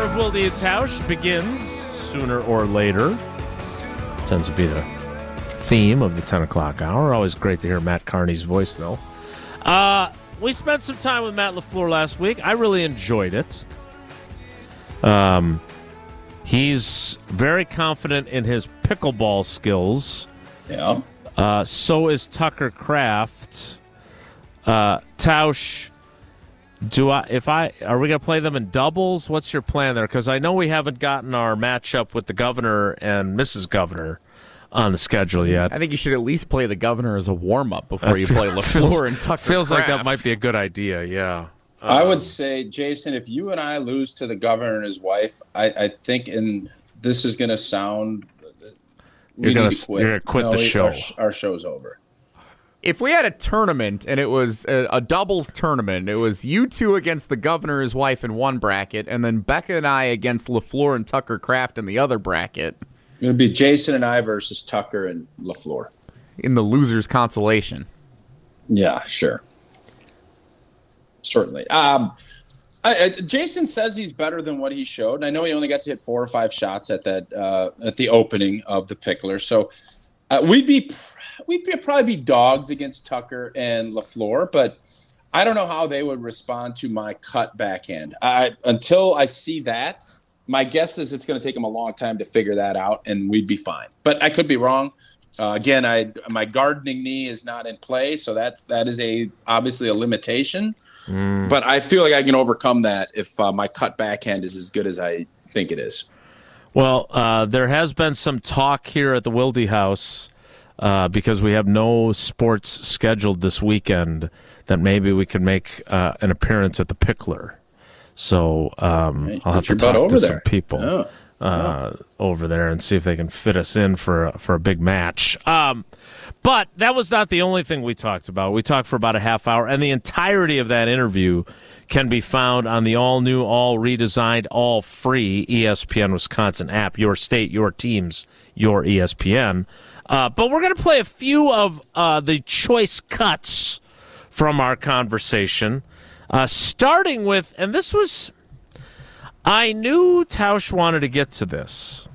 of Wilde Tausch begins sooner or later. Tends to be the theme of the 10 o'clock hour. Always great to hear Matt Carney's voice, though. We spent some time with Matt LaFleur last week. I really enjoyed it. He's very confident in his pickleball skills. Yeah. So is Tucker Kraft. Tausch, are we going to play them in doubles? What's your plan there? Because I know we haven't gotten our matchup with the governor and Mrs. Governor on the schedule yet. I think you should at least play the governor as a warm-up before you play LaFleur and Tucker Feels Kraft. like that might be a good idea, yeah. I would say, Jason, if you and I lose to the governor and his wife, I think, and this is going to sound, you're going to quit the show. Our show's over. If we had a tournament and it was a doubles tournament, it was you two against the governor and his wife in one bracket, and then Becca and I against LaFleur and Tucker Kraft in the other bracket. It would be Jason and I versus Tucker and LaFleur. In the loser's consolation. Yeah, sure. Certainly. Jason says he's better than what he showed. And I know he only got to hit 4 or 5 shots at that at the opening of the Pickler. So we'd probably be dogs against Tucker and LaFleur, but I don't know how they would respond to my cut backhand. Until I see that, my guess is it's going to take them a long time to figure that out, and we'd be fine. But I could be wrong. Again, my gardening knee is not in play, so that is obviously a limitation. But I feel like I can overcome that if my cut backhand is as good as I think it is. Well, there has been some talk here at the Wilde House because we have no sports scheduled this weekend that maybe we could make an appearance at the Pickler. So I'll have to talk to some people over there and see if they can fit us in for a big match. But that was not the only thing we talked about. We talked for about a half hour, and the entirety of that interview can be found on the all-new, all-redesigned, all-free ESPN Wisconsin app. Your state, your teams, your ESPN. But we're going to play a few of the choice cuts from our conversation, starting with, and this was, I knew Tausch wanted to get to this.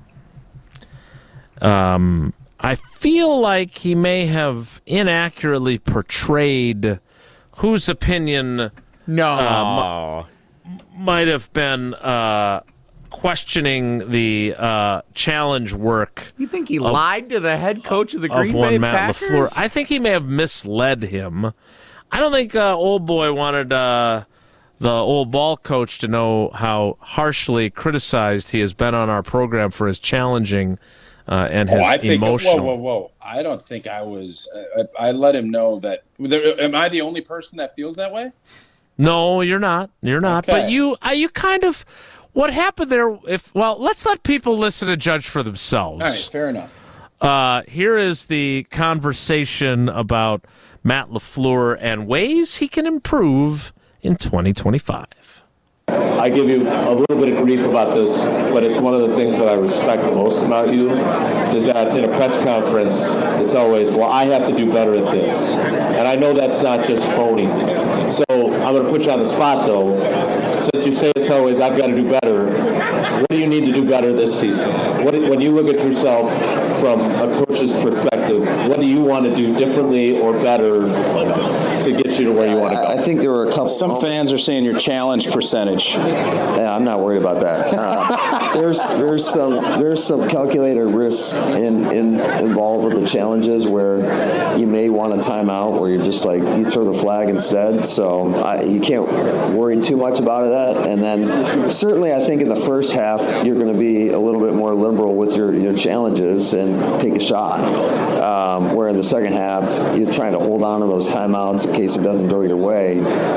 I feel like he may have inaccurately portrayed whose opinion might have been questioning the challenge work. You think he lied to the head coach of the Green Bay Packers? LaFleur. I think he may have misled him. I don't think old boy wanted the old ball coach to know how harshly criticized he has been on our program for his challenging and his emotional. Whoa. I don't think I was. I let him know that. Am I the only person that feels that way? No, you're not. You're not. Okay. But you kind of. What happened there? Let's let people listen and judge for themselves. All right, fair enough. Here is the conversation about Matt LaFleur and ways he can improve in 2025. I give you a little bit of grief about this, but it's one of the things that I respect most about you, is that in a press conference, it's always, well, I have to do better at this. And I know that's not just phony. So I'm going to put you on the spot, though. Since you say it's always, I've got to do better, what do you need to do better this season? When you look at yourself from a coach's perspective, what do you want to do differently or better to get you to where you want to go? I think there were a couple. Some fans are saying your challenge percentage. Yeah, I'm not worried about that. There's some calculated risks involved with the challenges where you may want a timeout, where you're just like you throw the flag instead. So you can't worry too much about that. And then certainly I think in the first half you're going to be a little bit more liberal with your challenges and take a shot. Where in the second half you're trying to hold on to those timeouts in case it doesn't go your way.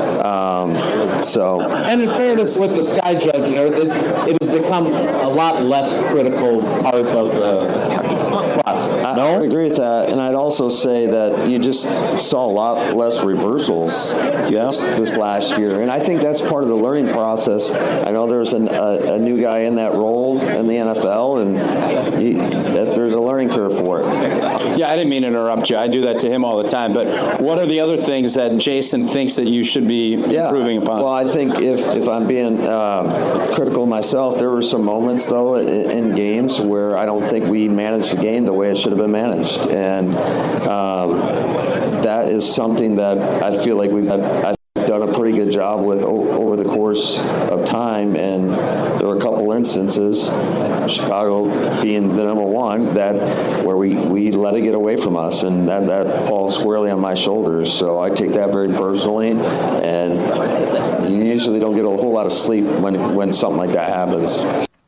And in fairness with the Sky Judge, it has become a lot less critical part of process. I would agree with that, and I'd also say that you just saw a lot less reversals this last year, and I think that's part of the learning process. I know there's a new guy in that role in the NFL, and there's a learning curve for it. Yeah, I didn't mean to interrupt you. I do that to him all the time. But what are the other things that Jason thinks that you should be improving upon? Well, I think if I'm being critical myself, there were some moments, though, in games where I don't think we managed the game the way it should have been managed. And that is something that I feel like I've done a pretty good job with over the course of time. And there were a couple instances, Chicago being the number one, where we let it get away from us, and that falls squarely on my shoulders. So I take that very personally, and you usually don't get a whole lot of sleep when something like that happens.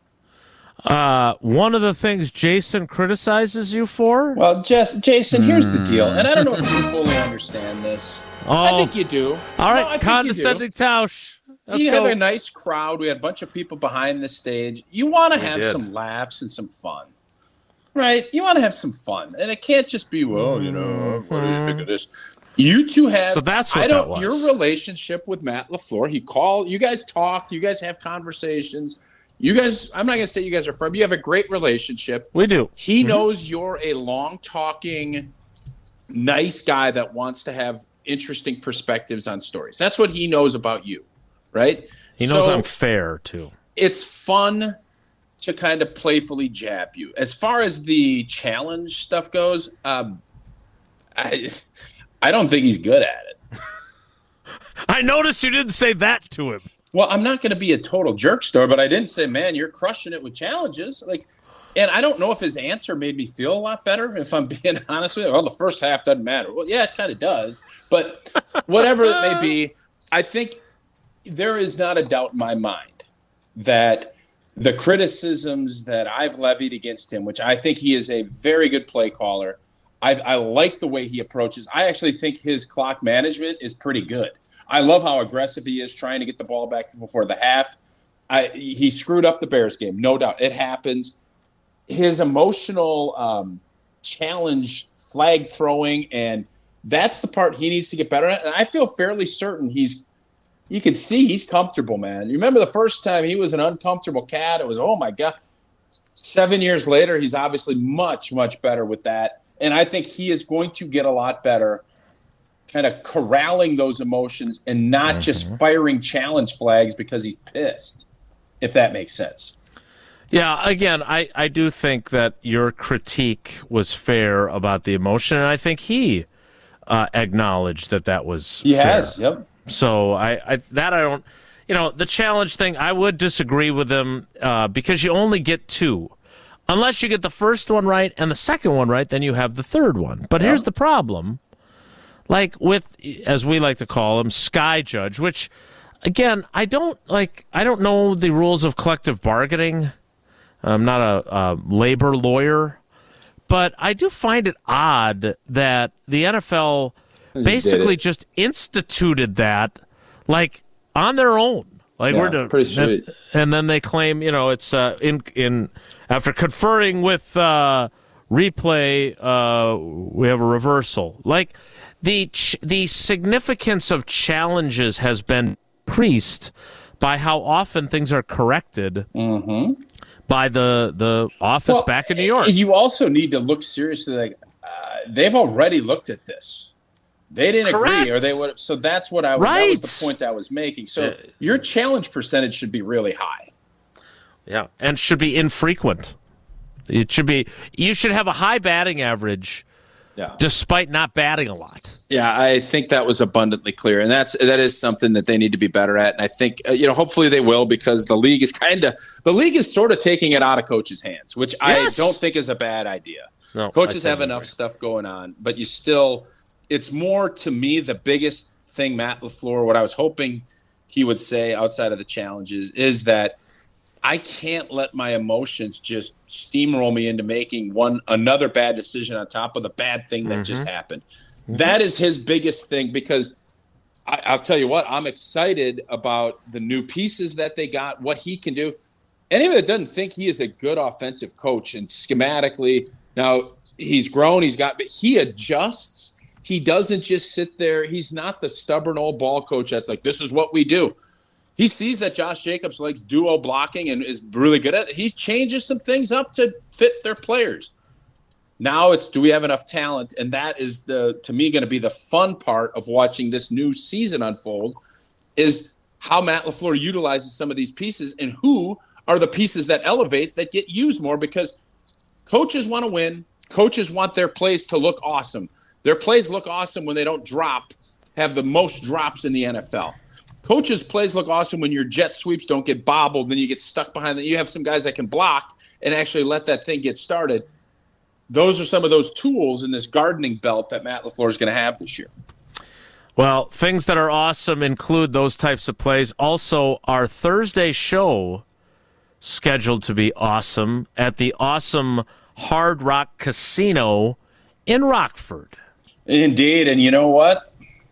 One of the things Jason criticizes you for? Well, Jason, here's the deal, and I don't know if you fully understand this. I think you do. All right, condescending Tausch. You have a nice crowd. We had a bunch of people behind the stage. You want to have some laughs and some fun, right? You want to have some fun, and it can't just be, what do you think of this? You two have. So that's what that was. Your relationship with Matt LaFleur. You guys talk. You guys have conversations. You guys. I'm not gonna say you guys are friends. You have a great relationship. We do. He knows you're a long-talking, nice guy that wants to have interesting perspectives on stories. That's what he knows about you. Right? He knows I'm fair, too. It's fun to kind of playfully jab you. As far as the challenge stuff goes, I don't think he's good at it. I noticed you didn't say that to him. Well, I'm not going to be a total jerkster, but I didn't say, man, you're crushing it with challenges. And I don't know if his answer made me feel a lot better, if I'm being honest with you. Well, the first half doesn't matter. Well, yeah, it kind of does. But whatever it may be, I think there is not a doubt in my mind that the criticisms that I've levied against him, which I think he is a very good play caller, I like the way he approaches. I actually think his clock management is pretty good. I love how aggressive he is trying to get the ball back before the half. He screwed up the Bears game, no doubt. It happens. His emotional challenge, flag throwing, and that's the part he needs to get better at. And I feel fairly certain you can see he's comfortable, man. You remember the first time he was an uncomfortable cat? It was, oh, my God. 7 years later, he's obviously much, much better with that. And I think he is going to get a lot better kind of corralling those emotions and not just firing challenge flags because he's pissed, if that makes sense. Yeah, again, I do think that your critique was fair about the emotion, and I think he acknowledged that was fair. He has, yep. So I don't, the challenge thing, I would disagree with him because you only get two. Unless you get the first one right and the second one right, then you have the third one. But here's the problem. Like with, as we like to call him, Sky Judge, which, again, I don't know the rules of collective bargaining. I'm not a labor lawyer. But I do find it odd that the NFL basically just instituted that, like, on their own. Like, it's pretty sweet. And then they claim, it's in after conferring with replay, we have a reversal. Like, the significance of challenges has been increased by how often things are corrected by the office back in New York. You also need to look seriously. Like, they've already looked at this. They didn't agree, or they would have. So that's what that was the point I was making. So your challenge percentage should be really high. Yeah, and should be infrequent. It should be. You should have a high batting average, despite not batting a lot. Yeah, I think that was abundantly clear, and that is something that they need to be better at. And I think hopefully they will, because the league is sort of taking it out of coaches' hands, which I don't think is a bad idea. No, coaches have enough stuff going on, but you still. It's more, to me, the biggest thing Matt LaFleur, what I was hoping he would say outside of the challenges, is that I can't let my emotions just steamroll me into making another bad decision on top of the bad thing that just happened. That is his biggest thing, because I'll tell you what, I'm excited about the new pieces that they got, what he can do. Anyone that doesn't think he is a good offensive coach and schematically – now, he's grown. But he adjusts. He doesn't just sit there. He's not the stubborn old ball coach that's like, this is what we do. He sees that Josh Jacobs likes duo blocking and is really good at it. He changes some things up to fit their players. Now it's, do we have enough talent? And that is, to me, going to be the fun part of watching this new season unfold, is how Matt LaFleur utilizes some of these pieces and who are the pieces that elevate, that get used more, because coaches want to win. Coaches want their plays to look awesome. Their plays look awesome when they don't have the most drops in the NFL. Coaches' plays look awesome when your jet sweeps don't get bobbled, then you get stuck behind them. You have some guys that can block and actually let that thing get started. Those are some of those tools in this gardening belt that Matt LaFleur is going to have this year. Well, things that are awesome include those types of plays. Also, our Thursday show scheduled to be awesome at the awesome Hard Rock Casino in Rockford. Indeed, and you know what?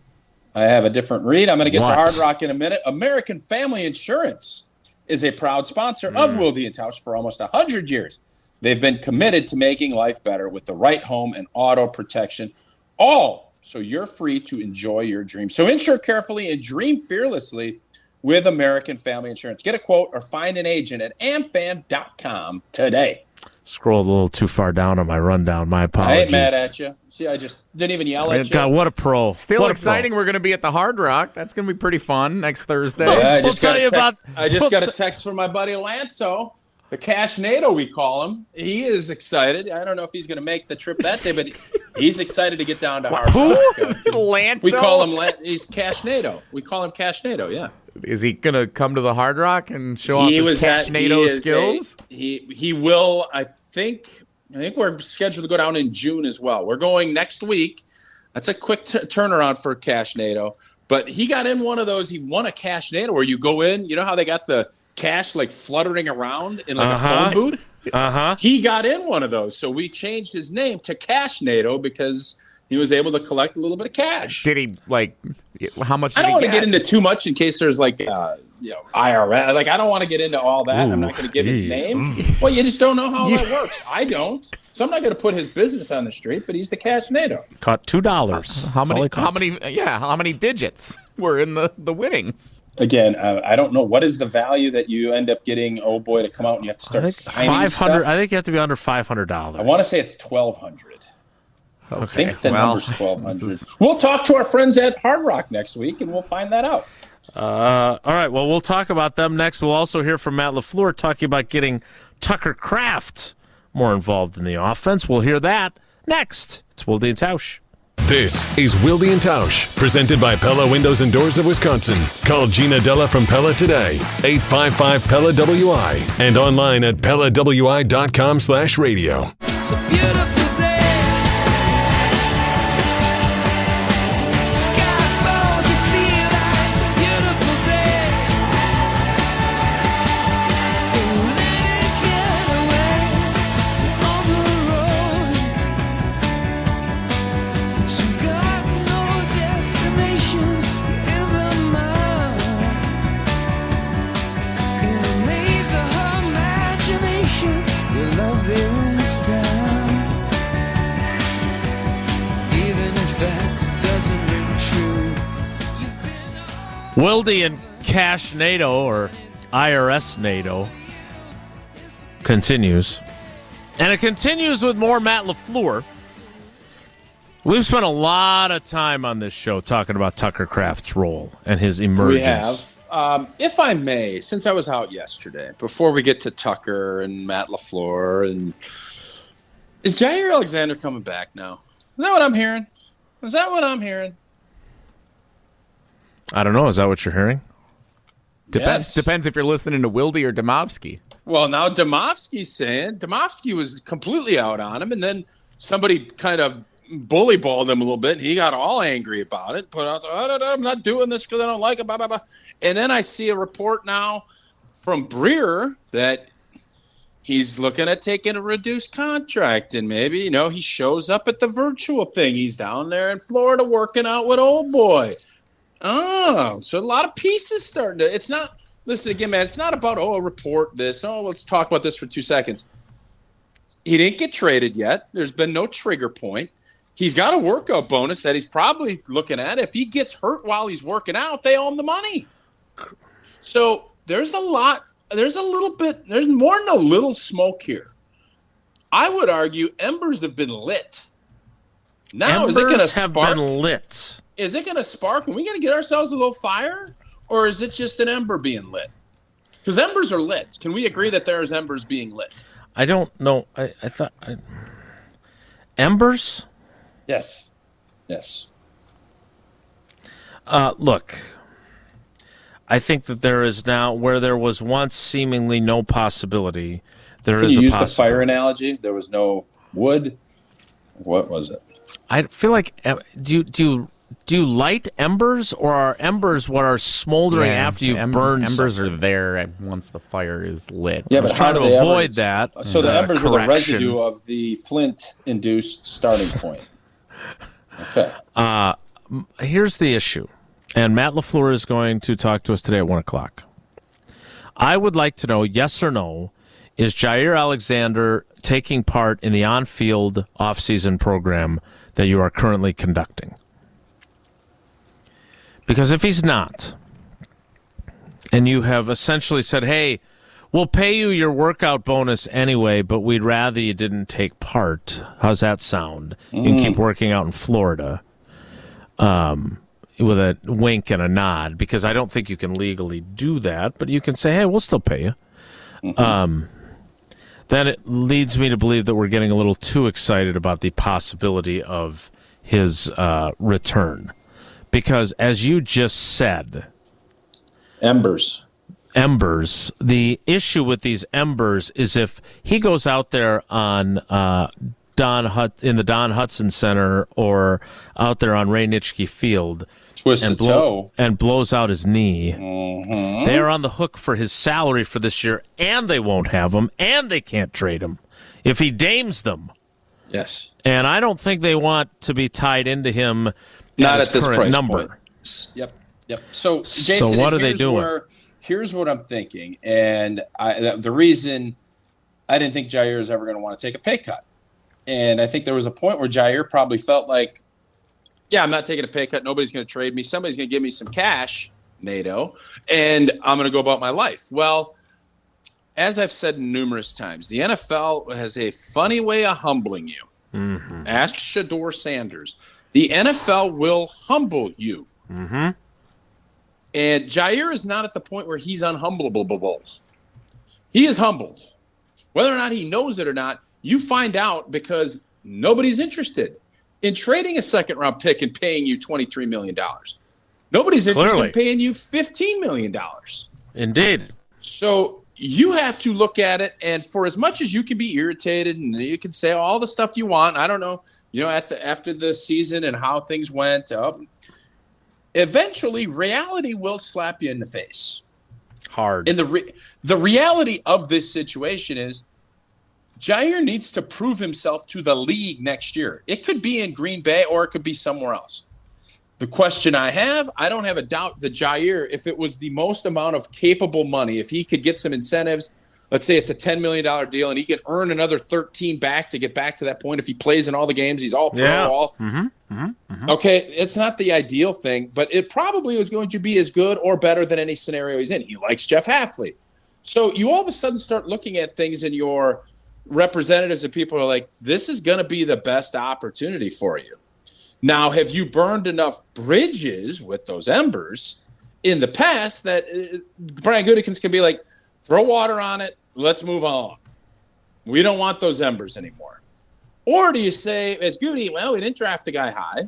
I have a different read. I'm going to get to What? Hard Rock in a minute. American Family Insurance is a proud sponsor of Wilde and Tausch for almost 100 years. They've been committed to making life better with the right home and auto protection, all so you're free to enjoy your dreams. So insure carefully and dream fearlessly with American Family Insurance. Get a quote or find an agent at amfam.com today. Scrolled a little too far down on my rundown. My I apologies. ain't mad at you. See, I just didn't even yell at you. God, what a pro. Still What a exciting. pro. We're going to be at the Hard Rock. That's going to be pretty fun next Thursday. Yeah, I We'll just got tell you a text. about- I just got a text from my buddy Lanzo, the Cashnado we call him. He is excited. I don't know if he's going to make the trip that day, but he's excited to get down to Hard Rock. Lance. We call him he's Cashnado. We call him Cashnado. Yeah. Is he going to come to the Hard Rock and show off his Cashnado skills? He will. I think we're scheduled to go down in June as well. We're going next week. That's a quick turnaround for Cashnado. But he got in one of those. He won a Cashnado where you go in. You know how they got the cash like fluttering around in like a phone booth? Uh-huh. He got in one of those. So we changed his name to Cashnado because he was able to collect a little bit of cash. Did he, how much did I don't he want to get into too much in case there's IRS. Like, I don't want to get into all that. I'm not going to give his name. Well, you just don't know how that works. I don't. So I'm not going to put his business on the street, but he's the Cashnado. Caught $2. How many digits were in the winnings? Again, I don't know. What is the value that you end up getting, oh boy, to come out and you have to start signing stuff? I think you have to be under $500. I want to say it's $1,200. Okay. I think the number's $1,200. We'll talk to our friends at Hard Rock next week, and we'll find that out. All right. Well, we'll talk about them next. We'll also hear from Matt LaFleur talking about getting Tucker Kraft more involved in the offense. We'll hear that next. It's Wilde and Tausch. This is Wilde and Tausch, presented by Pella Windows and Doors of Wisconsin. Call Gina Della from Pella today, 855-PELLA-WI, and online at PellaWI.com/radio. It's a beautiful day. Sky falls, you feel like it's a beautiful day. To let it get away on the road. But you've got no destination in the mud. In the maze of her imagination, your love is down. Even if that doesn't ring true. Wilde and Cashnado, or IRS NATO, continues. And it continues with more Matt LaFleur. We've spent a lot of time on this show talking about Tucker Kraft's role and his emergence. We have. If I may, since I was out yesterday, before we get to Tucker and Matt LaFleur, and is Jair Alexander coming back now? Is that what I'm hearing? Is that what I'm hearing? I don't know. Is that what you're hearing? Yes. Depends if you're listening to Wilde or Demovsky. Well, now Demovsky's saying Demovsky was completely out on him, and then somebody kind of bully balled him a little bit, and he got all angry about it. Put out, I'm not doing this because I don't like it, blah, blah, blah. And then I see a report now from Breer that he's looking at taking a reduced contract, and maybe, he shows up at the virtual thing. He's down there in Florida working out with old boy. Oh, so a lot of pieces starting to, it's not, listen again, man, it's not about, report this. Let's talk about this for 2 seconds. He didn't get traded yet. There's been no trigger point. He's got a workout bonus that he's probably looking at. If he gets hurt while he's working out, they owe him the money. So there's a lot. There's a little bit. There's more than a little smoke here. I would argue embers have been lit. Now, embers is it going to have spark? been lit. Is it going to spark? Are we going to get ourselves a little fire? Or is it just an ember being lit? Because embers are lit. Can we agree that there's embers being lit? I don't know. I thought embers. Yes. Yes. Look, I think that there is now where there was once seemingly no possibility. There Can is you a use the possibility. fire analogy? There was no wood. What was it? I feel like do you light embers, or are embers what are smoldering after you've burned? Embers something? are there once the fire is lit. Yeah, I was but trying how to do they avoid ever, that. So the embers were the correction. residue of the flint-induced starting point. Okay. Here's the issue, and Matt LaFleur is going to talk to us today at 1 o'clock. I would like to know, yes or no, is Jair Alexander taking part in the on-field off-season program that you are currently conducting? Because if he's not, and you have essentially said, hey, we'll pay you your workout bonus anyway, but we'd rather you didn't take part. How's that sound? You can keep working out in Florida with a wink and a nod, because I don't think you can legally do that, but you can say, hey, we'll still pay you. Then it leads me to believe that we're getting a little too excited about the possibility of his return. Because as you just said, Embers. The issue with these embers is if he goes out there on in the Don Hudson Center or out there on Ray Nitschke Field and blows out his knee, they are on the hook for his salary for this year, and they won't have him, and they can't trade him if he dames them. Yes. And I don't think they want to be tied into him. Not at this current price number. point. Yep. So, Jason, what are they doing? Here's what I'm thinking, and the reason I didn't think Jair is ever going to want to take a pay cut, and I think there was a point where Jair probably felt like, yeah, I'm not taking a pay cut. Nobody's going to trade me. Somebody's going to give me some cash, NATO, and I'm going to go about my life. Well, as I've said numerous times, the NFL has a funny way of humbling you. Ask Shedeur Sanders. The NFL will humble you. And Jair is not at the point where he's unhumbleable. He is humbled. Whether or not he knows it or not, you find out because nobody's interested in trading a second-round pick and paying you $23 million. Nobody's interested in paying you $15 million. Indeed. So you have to look at it, and for as much as you can be irritated and you can say all the stuff you want, I don't know, after the season and how things went, eventually reality will slap you in the face. Hard. And the reality of this situation is Jair needs to prove himself to the league next year. It could be in Green Bay or it could be somewhere else. The question I don't have a doubt that Jair, if it was the most amount of capable money, if he could get some incentives, let's say it's a $10 million deal and he can earn another 13 back to get back to that point. If he plays in all the games, he's all pro. Okay, it's not the ideal thing, but it probably was going to be as good or better than any scenario he's in. He likes Jeff Hafley. So you all of a sudden start looking at things and your representatives and people are like, this is going to be the best opportunity for you. Now, have you burned enough bridges with those embers in the past that Brian Gutekunst can be like, throw water on it, let's move on. We don't want those embers anymore. Or do you say, as Goody, well, we didn't draft a guy high.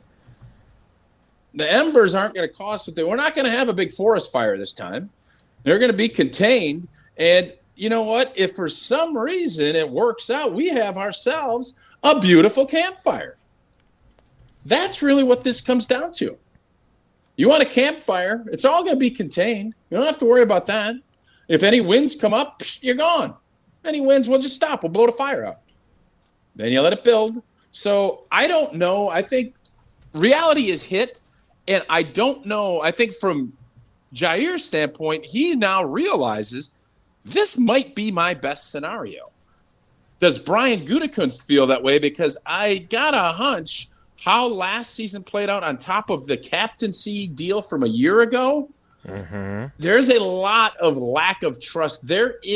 The embers aren't going to cost what they. We're not going to have a big forest fire this time. They're going to be contained. And you know what? If for some reason it works out, we have ourselves a beautiful campfire. That's really what this comes down to. You want a campfire, it's all going to be contained. You don't have to worry about that. If any winds come up, you're gone. Any winds, we'll just stop. We'll blow the fire out. Then you let it build. So I don't know. I think reality is hit. And I don't know. I think from Jair's standpoint, he now realizes this might be my best scenario. does Brian Gutekunst feel that way? Because I got a hunch how last season played out on top of the captaincy deal from a year ago. There's a lot of lack of trust.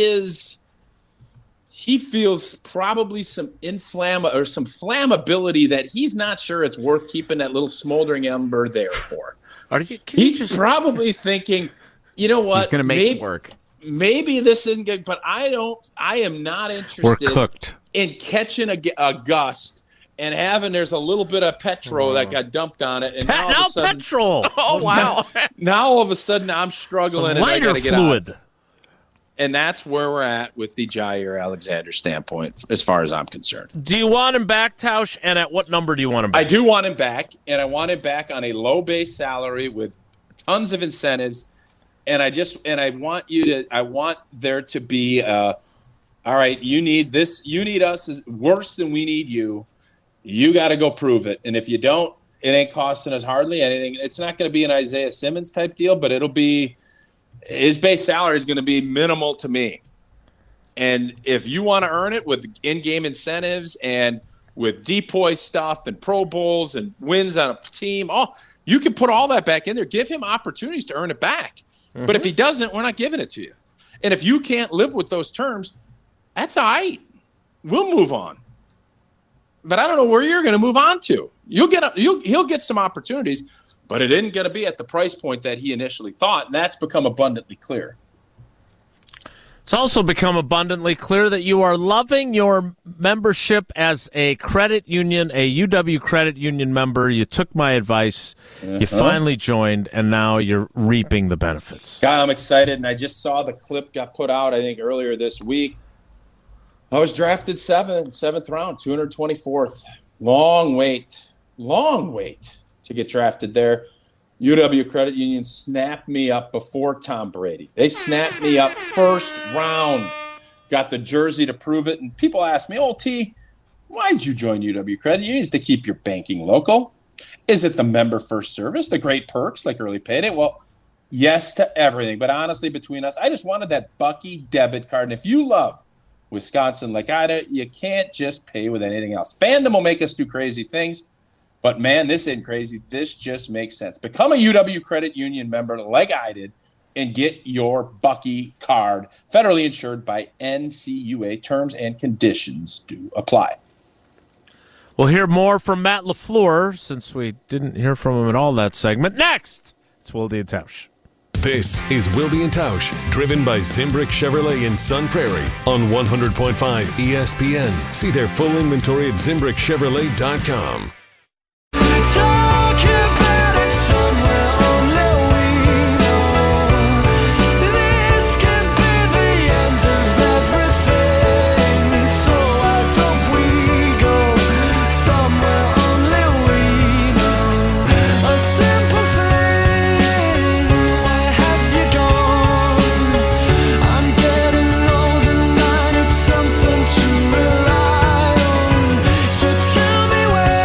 He feels probably some flammability that he's not sure it's worth keeping that little smoldering ember there for. He's probably thinking, you know what? He's going to make it work. Maybe this isn't good, but I am not interested We're cooked. in catching a gust and there's a little bit of petrol that got dumped on it. And now all of a sudden, petrol. Oh, wow. Now all of a sudden I'm struggling and I got to get fluid. out. And that's where we're at with the Jair Alexander standpoint, as far as I'm concerned. Do you want him back, Tausch? And at what number do you want him back? I do want him back, and I want him back on a low base salary with tons of incentives. And I want there to be, all right, you need this, you need us is worse than we need you. You got to go prove it. And if you don't, it ain't costing us hardly anything. It's not going to be an Isaiah Simmons type deal, but it'll be. His base salary is going to be minimal to me. And if you want to earn it with in-game incentives and with depoy stuff and Pro Bowls and wins on a team, you can put all that back in there. Give him opportunities to earn it back. But if he doesn't, we're not giving it to you. And if you can't live with those terms, that's all right. We'll move on. But I don't know where you're going to move on to. He'll get some opportunities, but it isn't going to be at the price point that he initially thought, and that's become abundantly clear. It's also become abundantly clear that you are loving your membership as a credit union, a UW credit union member. You took my advice. You finally joined, and now you're reaping the benefits. Yeah, I'm excited, and I just saw the clip got put out, I think, earlier this week. I was drafted seventh round, 224th. Long wait to get drafted there. UW Credit Union snapped me up before Tom Brady. They snapped me up first round. Got the jersey to prove it. And people ask me, T, why'd you join UW Credit Union? Is to keep your banking local? Is it the member first service, the great perks like early payday? Well, yes to everything. But honestly, between us, I just wanted that Bucky debit card. And if you love Wisconsin like I do, you can't just pay with anything else. Fandom will make us do crazy things. But, man, this isn't crazy. This just makes sense. Become a UW Credit Union member like I did and get your Bucky card. Federally insured by NCUA. Terms and conditions do apply. We'll hear more from Matt LaFleur since we didn't hear from him at all that segment. Next, it's Wilde and Tausch. This is Wilde and Tausch, driven by Zimbrick Chevrolet in Sun Prairie on 100.5 ESPN. See their full inventory at ZimbrickChevrolet.com. Talk about it somewhere only we know. This could be the end of everything. So why don't we go somewhere only we know? A simple thing, where have you gone? I'm getting old and I need something to rely on. So tell me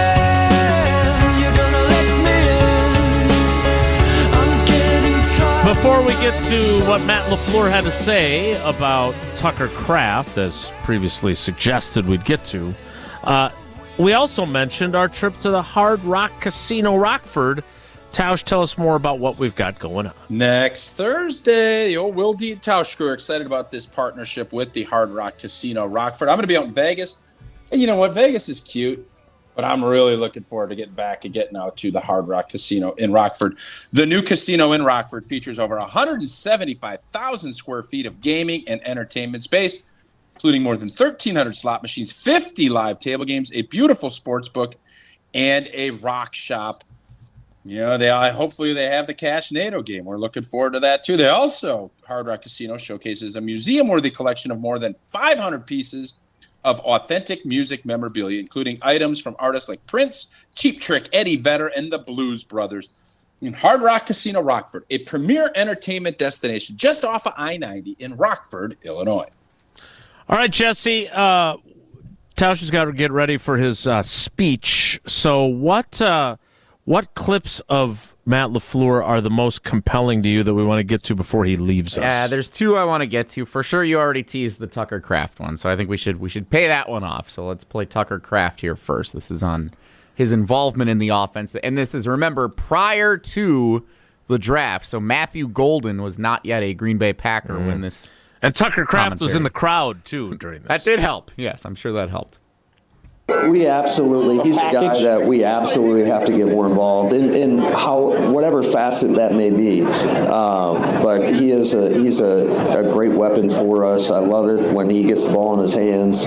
before we get to what Matt LaFleur had to say about Tucker Kraft, as previously suggested we'd get to, we also mentioned our trip to the Hard Rock Casino Rockford. Tausch, tell us more about what we've got going on. Next Thursday, the old Will D. Tausch crew are excited about this partnership with the Hard Rock Casino Rockford. I'm going to be out in Vegas. And you know what? Vegas is cute. But I'm really looking forward to getting back and getting out to the Hard Rock Casino in Rockford. The new casino in Rockford features over 175,000 square feet of gaming and entertainment space, including more than 1,300 slot machines, 50 live table games, a beautiful sports book, and a rock shop. You know, hopefully they have the Cashnado game. We're looking forward to that, too. They also, Hard Rock Casino showcases a museum-worthy collection of more than 500 pieces of authentic music memorabilia, including items from artists like Prince, Cheap Trick, Eddie Vedder, and the Blues Brothers. In Hard Rock Casino Rockford, a premier entertainment destination just off of I-90 in Rockford, Illinois. All right, Jesse, Tausch has got to get ready for his speech. So what what clips of Matt LaFleur are the most compelling to you that we want to get to before he leaves us? Yeah, there's two I want to get to. For sure, you already teased the Tucker Kraft one, so I think we should pay that one off. So let's play Tucker Kraft here first. This is on his involvement in the offense, and this is, remember, prior to the draft. So Matthew Golden was not yet a Green Bay Packer when this. And Tucker Kraft was in the crowd too during this. That did help. Yes, I'm sure that helped. We absolutely, he's a guy that we absolutely have to get more involved in whatever facet that may be. But he's a great weapon for us. I love it when he gets the ball in his hands.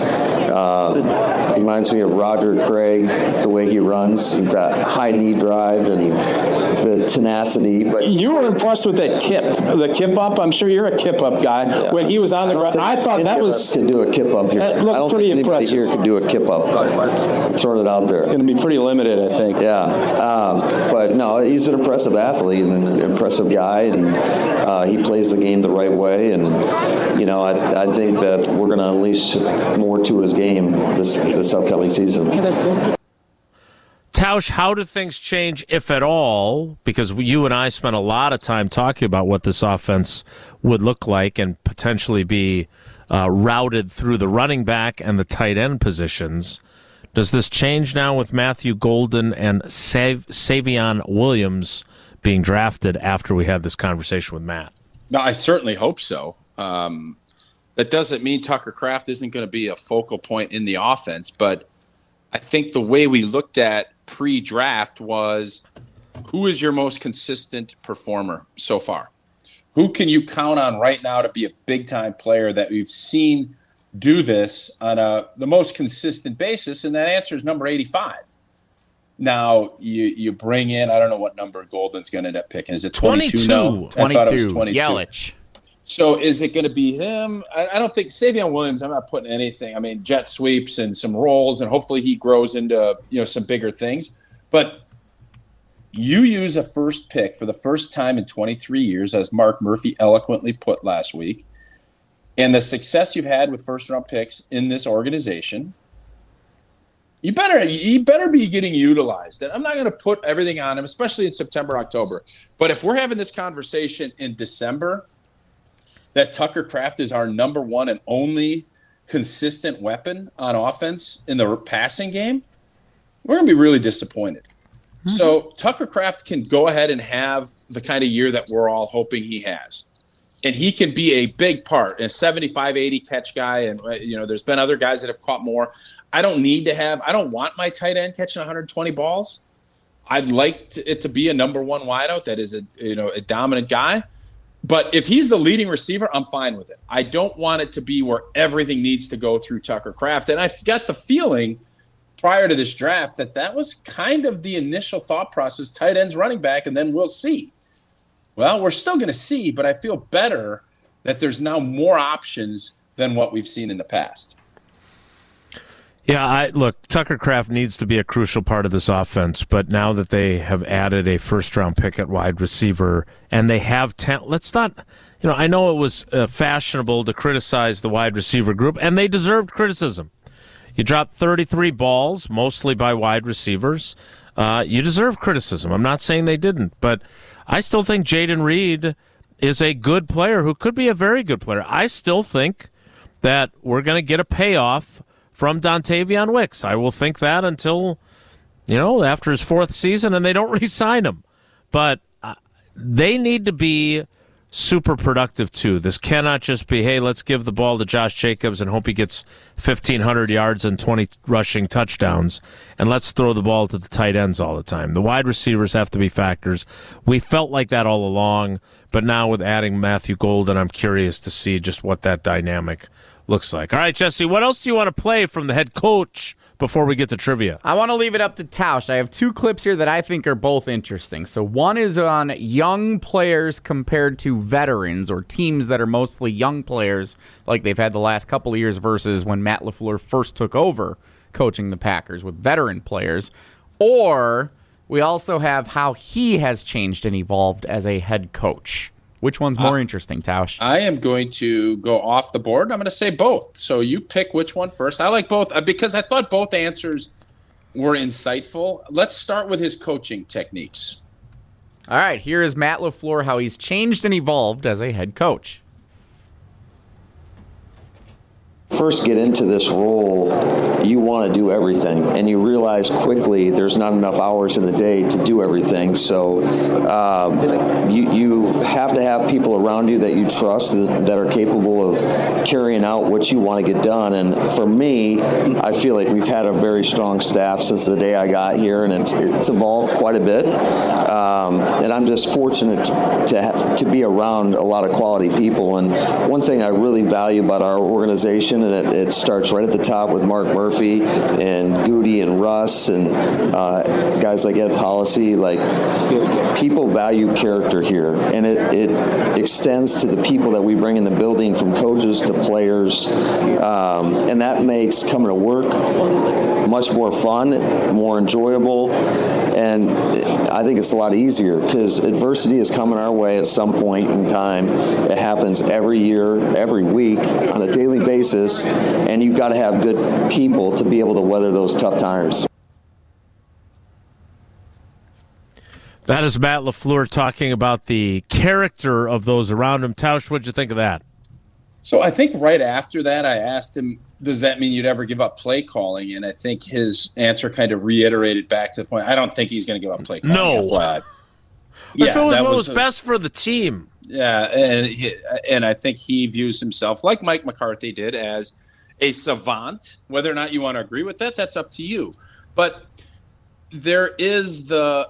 He reminds me of Roger Craig, the way he runs. He's got high knee drive and the tenacity. But you were impressed with that the kip up. I'm sure you're a kip up guy. Yeah. When he was on the ground, I thought that was can do a kip up here. That looked pretty impressive. Here could do a kip up. Throwing it out there. It's going to be pretty limited, I think. Yeah. But no, he's an impressive athlete and an impressive guy, and he plays the game the right way. And, I think that we're going to unleash more to his game this upcoming season. Tausch, how do things change, if at all? Because you and I spent a lot of time talking about what this offense would look like and potentially be routed through the running back and the tight end positions. Does this change now with Matthew Golden and Savion Williams being drafted after we had this conversation with Matt? No, I certainly hope so. That doesn't mean Tucker Kraft isn't going to be a focal point in the offense, but I think the way we looked at pre-draft was, who is your most consistent performer so far? Who can you count on right now to be a big-time player that we've seen do this on the most consistent basis? And that answer is number 85. Now, you bring in, I don't know what number Golden's going to end up picking. Is it 22 now? 22. I thought it was 22. Yelich. So is it going to be him? I don't think Savion Williams, I'm not putting anything. I mean, jet sweeps and some rolls, and hopefully he grows into some bigger things. But you use a first pick for the first time in 23 years, as Mark Murphy eloquently put last week, and the success you've had with first-round picks in this organization, you better be getting utilized. And I'm not going to put everything on him, especially in September, October. But if we're having this conversation in December, that Tucker Kraft is our number one and only consistent weapon on offense in the passing game, we're going to be really disappointed. Mm-hmm. So Tucker Kraft can go ahead and have the kind of year that we're all hoping he has. And he can be a big part, a 75, 80 catch guy. And, there's been other guys that have caught more. I don't want my tight end catching 120 balls. I'd like it to be a number one wideout that is a dominant guy. But if he's the leading receiver, I'm fine with it. I don't want it to be where everything needs to go through Tucker Kraft. And I got the feeling prior to this draft that was kind of the initial thought process, tight ends, running back, and then we'll see. Well, we're still going to see, but I feel better that there's now more options than what we've seen in the past. Yeah, look, Tucker Kraft needs to be a crucial part of this offense, but now that they have added a first-round pick at wide receiver, and they have talent, let's not, I know it was fashionable to criticize the wide receiver group, and they deserved criticism. You dropped 33 balls, mostly by wide receivers. You deserve criticism. I'm not saying they didn't, but I still think Jayden Reed is a good player who could be a very good player. I still think that we're going to get a payoff from Dontavion Wicks. I will think that until, after his fourth season and they don't re-sign him. But they need to be super productive too. This cannot just be, hey, let's give the ball to Josh Jacobs and hope he gets 1,500 yards and 20 rushing touchdowns, and let's throw the ball to the tight ends all the time. The wide receivers have to be factors. We felt like that all along, but now with adding Matthew Golden, I'm curious to see just what that dynamic looks like. All right, Jesse, what else do you want to play from the head coach before we get to trivia? I want to leave it up to Tausch. I have two clips here that I think are both interesting. So one is on young players compared to veterans, or teams that are mostly young players like they've had the last couple of years, versus when Matt LaFleur first took over coaching the Packers with veteran players. Or we also have how he has changed and evolved as a head coach. Which one's more interesting, Tausch? I am going to go off the board. I'm going to say both. So you pick which one first. I like both because I thought both answers were insightful. Let's start with his coaching techniques. All right, here is Matt LaFleur, how he's changed and evolved as a head coach. First get into this role, you want to do everything, and you realize quickly there's not enough hours in the day to do everything. So you have to have people around you that you trust that are capable of carrying out what you want to get done. And for me, I feel like we've had a very strong staff since the day I got here, and it's evolved quite a bit. And I'm just fortunate to be around a lot of quality people. And one thing I really value about our organization, and it starts right at the top with Mark Murphy and Goody and Russ and guys like Ed Policy. Like, people value character here, and it extends to the people that we bring in the building, from coaches to players, and that makes coming to work much more fun, more enjoyable, and I think it's a lot easier because adversity is coming our way at some point in time. It happens every year, every week, on a daily basis, and you've got to have good people to be able to weather those tough times. That is Matt LaFleur talking about the character of those around him. Tausch, what'd you think of that? So I think right after that, I asked him, does that mean you'd ever give up play calling? And I think his answer kind of reiterated back to the point, I don't think he's going to give up play calling. No. I if it was what was best for the team. Yeah, and I think he views himself, like Mike McCarthy did, as a savant. Whether or not you want to agree with that, that's up to you. But there is the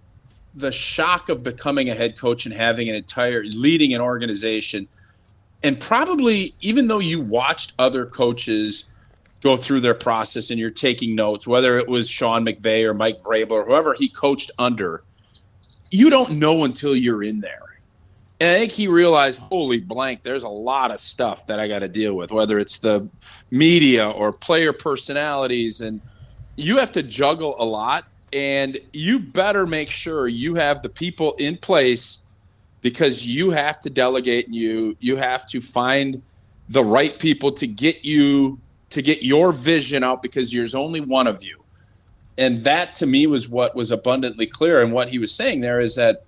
shock of becoming a head coach and having leading an organization. And probably, even though you watched other coaches go through their process and you're taking notes, whether it was Sean McVay or Mike Vrabel or whoever he coached under, you don't know until you're in there. And I think he realized, holy blank, there's a lot of stuff that I got to deal with, whether it's the media or player personalities. And you have to juggle a lot, and you better make sure you have the people in place, because you have to delegate and you have to find the right people to get your vision out, because there's only one of you. And that, to me, was what was abundantly clear. And what he was saying there is that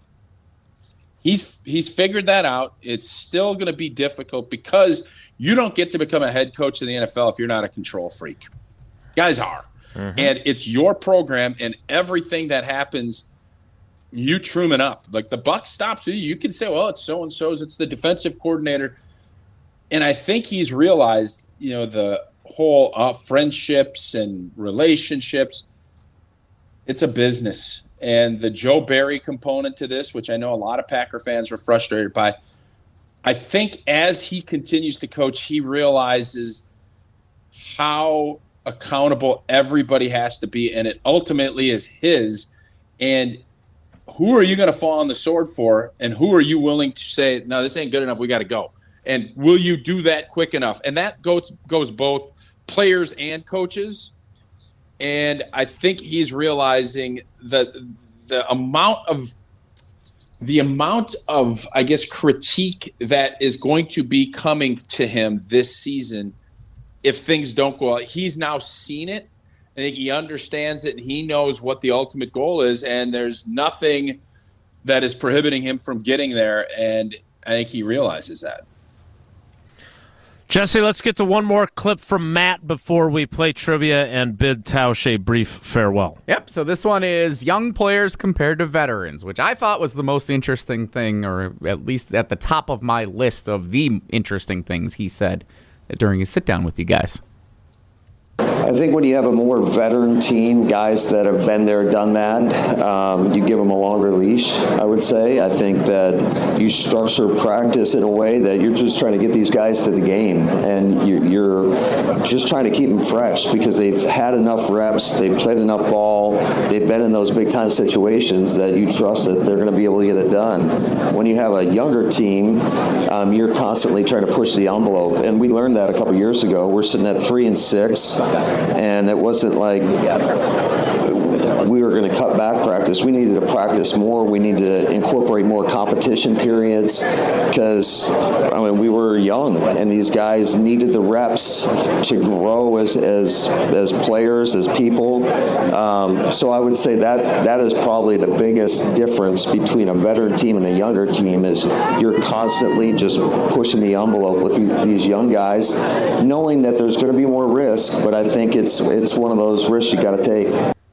he's figured that out. It's still going to be difficult, because you don't get to become a head coach in the NFL if you're not a control freak. Guys are. Mm-hmm. And it's your program, and everything that happens, you Truman up. Like, the buck stops you. You can say, well, it's so-and-so's, it's the defensive coordinator. And I think he's realized, the whole friendships and relationships, it's a business. And the Joe Barry component to this, which I know a lot of Packer fans were frustrated by, I think as he continues to coach, he realizes how accountable everybody has to be, and it ultimately is his. And who are you going to fall on the sword for, and who are you willing to say, no, this ain't good enough, we got to go? And will you do that quick enough? And that goes both players and coaches. And I think he's realizing that the amount of, I guess, critique that is going to be coming to him this season if things don't go out. He's now seen it. I think he understands it, and he knows what the ultimate goal is, and there's nothing that is prohibiting him from getting there, and I think he realizes that. Jesse, let's get to one more clip from Matt before we play trivia and bid Tausch a brief farewell. Yep, so this one is young players compared to veterans, which I thought was the most interesting thing, or at least at the top of my list of the interesting things he said during his sit-down with you guys. I think when you have a more veteran team, guys that have been there, done that, you give them a longer leash, I would say. I think that you structure practice in a way that you're just trying to get these guys to the game, and you're just trying to keep them fresh, because they've had enough reps, they've played enough ball, they've been in those big-time situations that you trust that they're going to be able to get it done. When you have a younger team, you're constantly trying to push the envelope, and we learned that a couple years ago. We're sitting at 3-6. And it wasn't like we were going to cut back practice. We needed to practice more. We needed to incorporate more competition periods because, we were young, and these guys needed the reps to grow as players, as people. So I would say that is probably the biggest difference between a veteran team and a younger team is you're constantly just pushing the envelope with these young guys, knowing that there's going to be more risk, but I think it's one of those risks you got to take.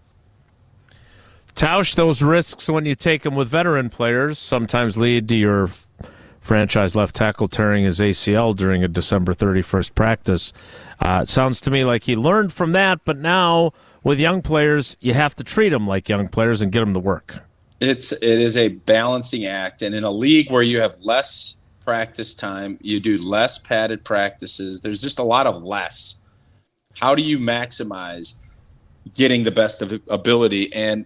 Tausch, those risks when you take them with veteran players sometimes lead to your franchise left tackle tearing his ACL during a December 31st practice. It sounds to me like he learned from that, but now with young players, you have to treat them like young players and get them to work. It is a balancing act, and in a league where you have less practice time, you do less padded practices, there's just a lot of less. How do you maximize getting the best of ability? And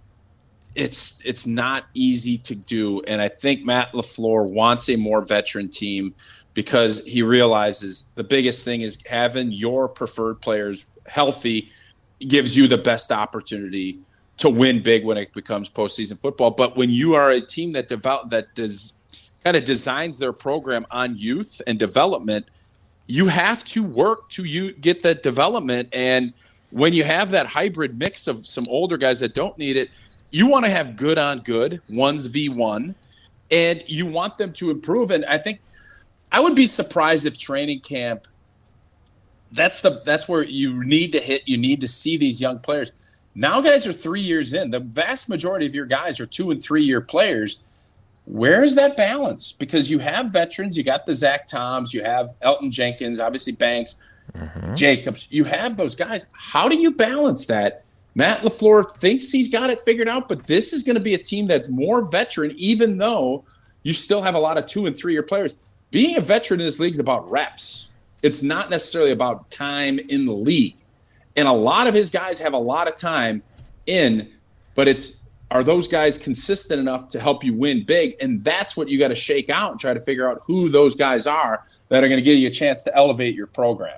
it's not easy to do, and I think Matt LaFleur wants a more veteran team because he realizes the biggest thing is having your preferred players healthy gives you the best opportunity to win big when it becomes postseason football. But when you are a team that kind of designs their program on youth and development, you have to work to get that development. And when you have that hybrid mix of some older guys that don't need it, you want to have good on good, 1v1, and you want them to improve. And I think I would be surprised if training camp, that's where you need to hit. You need to see these young players. Now guys are 3 years in. The vast majority of your guys are 2 and 3 year players. Where is that balance? Because you have veterans. You got the Zach Toms. You have Elton Jenkins, obviously Banks, Jacobs. You have those guys. How do you balance that? Matt LaFleur thinks he's got it figured out, but this is going to be a team that's more veteran, even though you still have a lot of 2 and 3 year players. Being a veteran in this league is about reps. It's not necessarily about time in the league. And a lot of his guys have a lot of time in, but are those guys consistent enough to help you win big? And that's what you got to shake out and try to figure out who those guys are that are going to give you a chance to elevate your program.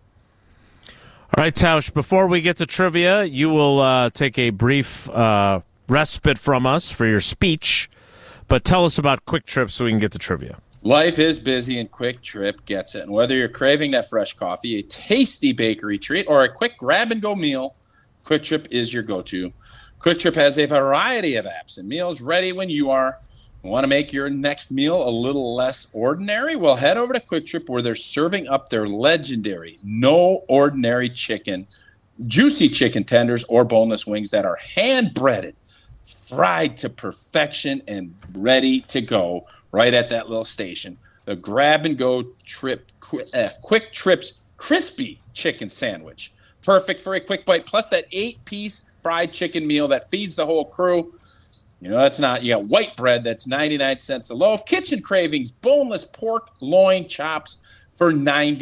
All right, Tausch, before we get to trivia, you will take a brief respite from us for your speech, but tell us about Quick Trip so we can get to trivia. Life is busy, and Quick Trip gets it. And whether you're craving that fresh coffee, a tasty bakery treat, or a quick grab-and-go meal, Quick Trip is your go-to. Quick Trip has a variety of apps and meals ready when you are. Want to make your next meal a little less ordinary? Well, head over to Quick Trip where they're serving up their legendary No Ordinary Chicken, juicy chicken tenders or boneless wings that are hand-breaded, fried to perfection, and ready to go right at that little station. The grab-and-go Quick Trip's crispy chicken sandwich. Perfect for a quick bite, plus that 8-piece fried chicken meal that feeds the whole crew. You got white bread that's 99 cents a loaf. Kitchen Cravings, boneless pork loin chops for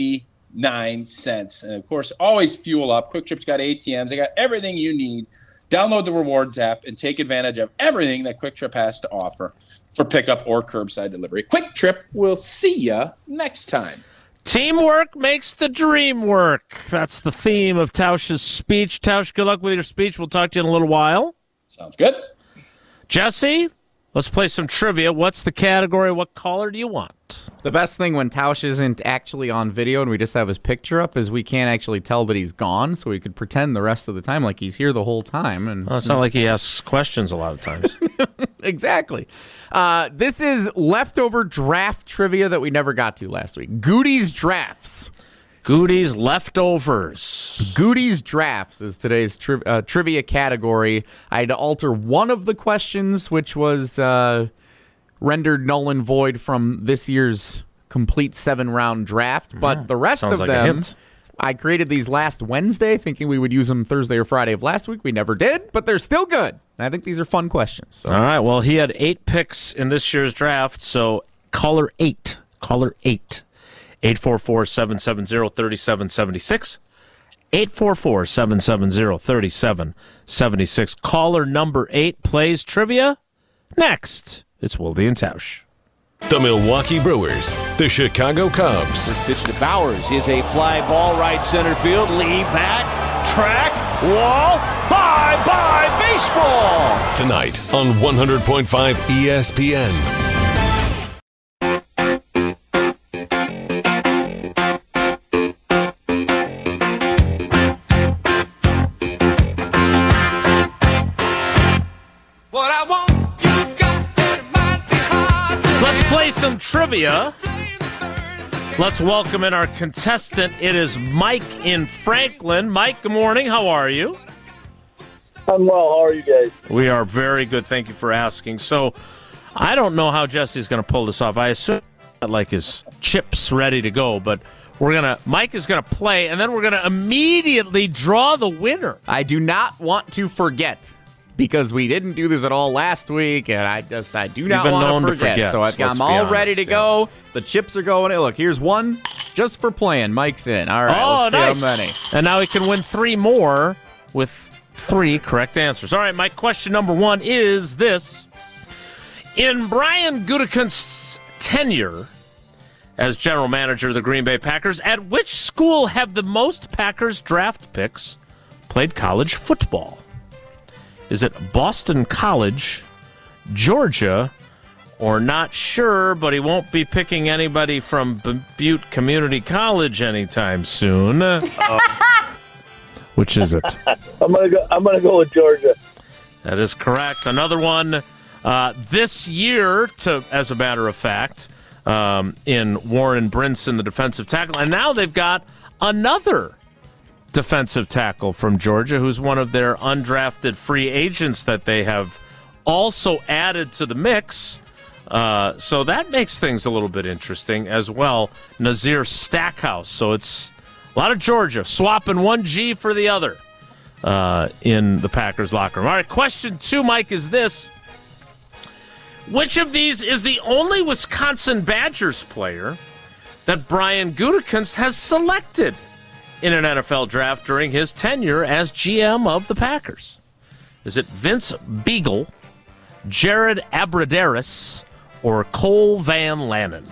99 cents. And, of course, always fuel up. Quick Trip's got ATMs. They got everything you need. Download the Rewards app and take advantage of everything that Quick Trip has to offer for pickup or curbside delivery. Quick Trip, we'll see you next time. Teamwork makes the dream work. That's the theme of Tausch's speech. Tausch, good luck with your speech. We'll talk to you in a little while. Sounds good. Jesse, let's play some trivia. What's the category? What caller do you want? The best thing when Tausch isn't actually on video and we just have his picture up is we can't actually tell that he's gone, so we could pretend the rest of the time like he's here the whole time. And well, it's not like he asks questions a lot of times. Exactly. This is leftover draft trivia that we never got to last week. Goody's Drafts. Goody's Leftovers. Goody's Drafts is today's trivia category. I had to alter one of the questions, which was rendered null and void from this year's complete 7-round draft. But the rest of them, I created these last Wednesday, thinking we would use them Thursday or Friday of last week. We never did, but they're still good. And I think these are fun questions. So. All right. Well, he had 8 picks in this year's draft, so caller 8. 844-770-3776. 844-770-3776. Caller number 8 plays trivia. Next, it's Wilde and Tausch. The Milwaukee Brewers, the Chicago Cubs. First pitch to Bowers is a fly ball right center field. Lee back, track, wall, high. Bye-bye baseball! Tonight on 100.5 ESPN. Let's play some trivia. Let's welcome in our contestant. It is Mike in Franklin. Mike, good morning. How are you? I'm well. How are you guys? We are very good. Thank you for asking. So, I don't know how Jesse's going to pull this off. I assume like his chips ready to go, but Mike is going to play, and then we're going to immediately draw the winner. I do not want to forget, because we didn't do this at all last week, and I do not want to forget. So I'm all ready to go. The chips are going in. Look, here's one just for playing. Mike's in. All right, let's see how many. And now he can win 3 more with 3 correct answers. All right, Mike, question number 1 is this. In Brian Gutekunst's tenure as general manager of the Green Bay Packers, at which school have the most Packers draft picks played college football? Is it Boston College, Georgia, or not sure, but he won't be picking anybody from Butte Community College anytime soon? Which is it? I'm gonna go with Georgia. That is correct. Another one this year, as a matter of fact, in Warren Brinson, the defensive tackle. And now they've got another defensive tackle from Georgia, who's one of their undrafted free agents that they have also added to the mix. So that makes things a little bit interesting as well. Nazir Stackhouse. So it's a lot of Georgia swapping one G for the other in the Packers locker room. All right, question 2, Mike, is this. Which of these is the only Wisconsin Badgers player that Brian Gutekunst has selected in an NFL draft during his tenure as GM of the Packers? Is it Vince Beagle, Jared Abbrederis, or Cole Van Lanen?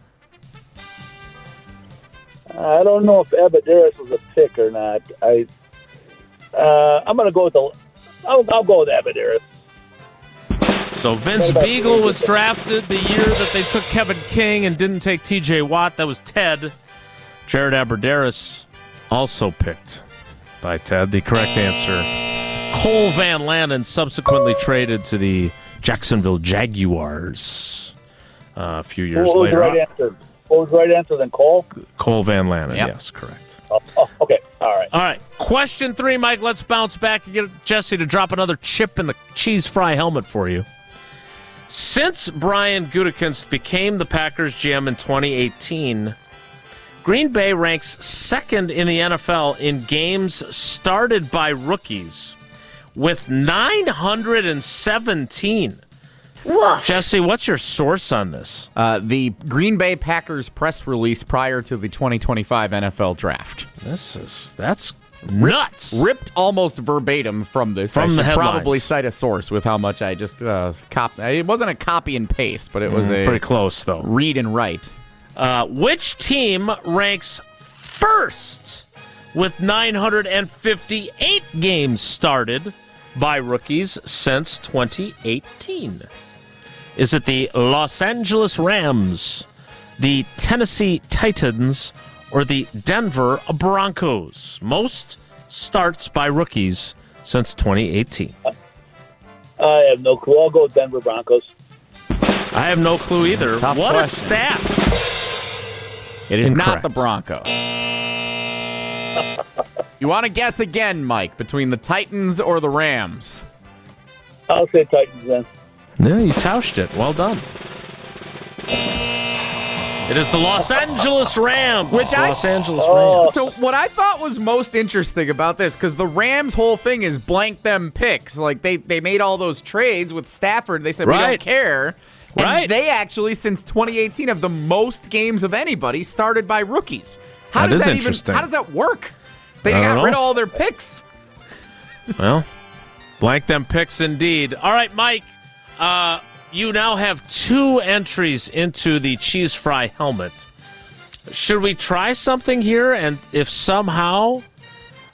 I don't know if Abbrederis was a pick or not. I'm going to go with I'll go with Abbrederis. So Vince Beagle was drafted the year that they took Kevin King and didn't take T.J. Watt. That was Ted. Jared Abbrederis also picked by Ted. The correct answer. Cole Van Lanen subsequently traded to the Jacksonville Jaguars a few years later. What was the right answer then, Cole? Cole Van Lanen, Yep. Yes, correct. Oh, okay, all right. All right, question 3, Mike. Let's bounce back and get Jesse to drop another chip in the cheese fry helmet for you. Since Brian Gutekunst became the Packers GM in 2018, Green Bay ranks 2nd in the NFL in games started by rookies with 917. Jesse, what's your source on this? The Green Bay Packers press release prior to the 2025 NFL Draft. That's nuts. Ripped almost verbatim from this. From I the should headlines. probably cite a source with how much I just copied. It wasn't a copy and paste, but it was a pretty close, though. Read and write. Which team ranks first with 958 games started by rookies since 2018? Is it the Los Angeles Rams, the Tennessee Titans, or the Denver Broncos? Most starts by rookies since 2018. I have no clue. I'll go with Denver Broncos. I have no clue either. Tough What question. a stat. It is Incorrect. not the Broncos. You want to guess again, Mike, between the Titans or the Rams? I'll say Titans then. Yeah, you toushed it. Well done. It is the Los Angeles Rams. Los Angeles Rams. So what I thought was most interesting about this, because the Rams' whole thing is blank them picks. Like they made all those trades with Stafford. They said we don't care. And Right. they actually, since 2018, have the most games of anybody started by rookies. That is interesting. How does that work? They I don't got know. rid of all their picks. Well, blank them picks indeed. All right, Mike, you now have 2 entries into the cheese fry helmet. Should we try something here? And if somehow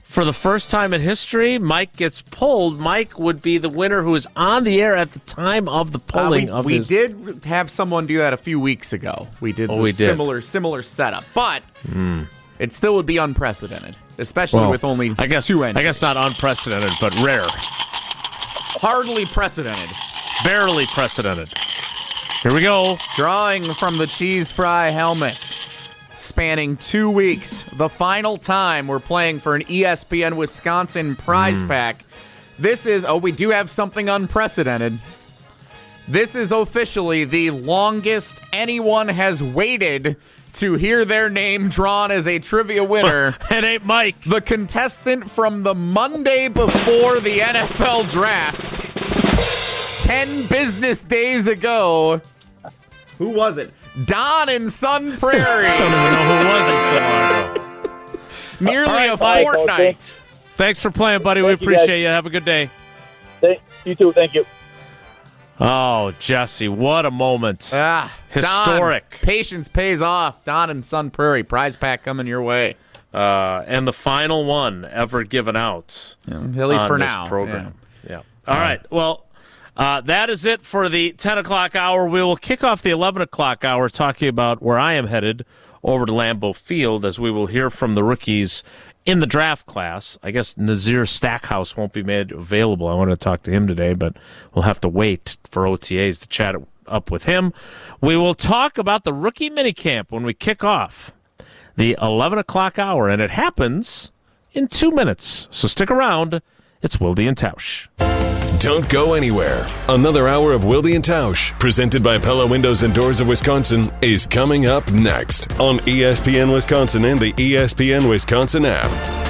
for the first time in history, Mike gets pulled. Mike would be the winner who is on the air at the time of the polling. We did have someone do that a few weeks ago. We did similar setup, but it still would be unprecedented, especially with only two entries. I guess not unprecedented, but rare. Hardly precedented. Barely precedented. Here we go. Drawing from the Cheese Fry helmet. Spanning 2 weeks. The final time we're playing for an ESPN Wisconsin prize pack. This is, we do have something unprecedented. This is officially the longest anyone has waited to hear their name drawn as a trivia winner. It ain't Mike. The contestant from the Monday before the NFL draft. 10 business days ago. Who was it? Don in Sun Prairie. I don't even know who was it so long ago. Nearly a fortnight. Thanks for playing, buddy. We appreciate you. Have a good day. You too. Thank you. Oh, Jesse, what a moment. Historic. Don, patience pays off. Don in Sun Prairie. Prize pack coming your way. And the final one ever given out. Yeah, at least for now. Program. Yeah. All right. Well, that is it for the 10 o'clock hour. We will kick off the 11 o'clock hour talking about where I am headed over to Lambeau Field, as we will hear from the rookies in the draft class. I guess Nazir Stackhouse won't be made available. I want to talk to him today, but we'll have to wait for OTAs to chat up with him. We will talk about the rookie minicamp when we kick off the 11 o'clock hour, and it happens in 2 minutes. So stick around. It's Wilde and Tausch. Don't go anywhere. Another hour of Wilde and Tausch, presented by Pella Windows and Doors of Wisconsin, is coming up next on ESPN Wisconsin and the ESPN Wisconsin app.